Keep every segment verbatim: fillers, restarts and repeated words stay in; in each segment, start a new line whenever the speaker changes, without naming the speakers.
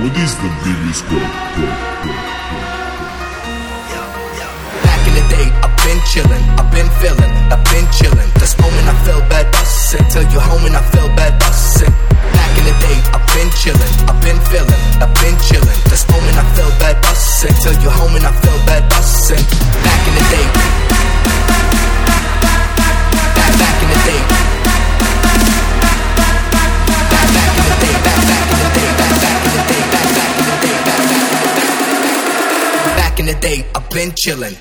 What is the biggest go?
Back in the day, I've been chillin', I've been feelin', I've been chillin'. This moment I feel bad bussin', till you're home and I feel bad bussin'. Back in the day, I've been chillin', I've been feelin', I've been chillin'. This moment I feel bad bussin', till you're home and I feel bad bussin'. Back in the day, back back in the day, back back in the day, back back in the day, back back in the day, back back in the day, back back in the day. Back in the day, I've been chillin'.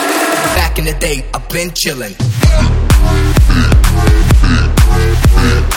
I've been chillin'.